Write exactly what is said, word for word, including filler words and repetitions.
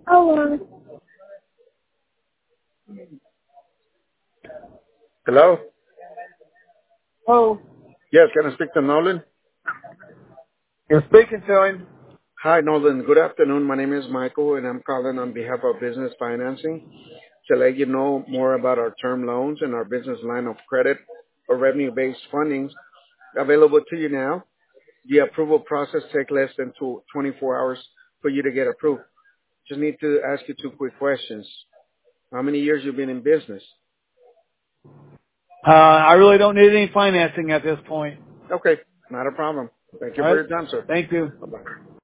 Hello. Hello? Oh, Yes, can I speak to Nolan? you're speaking to him. Hi, Nolan. Good afternoon. My name is Michael, and I'm calling on behalf of Business Financing to let you know more about our term loans and our business line of credit or revenue-based fundings available to you now. The approval process takes less than two, twenty-four hours for you to get approved. Just need to ask you two quick questions. How many years you've been in business? Uh, I really don't need any financing at this point. Okay, not a problem. Thank you All for right. your time, sir. Thank you. Bye-bye.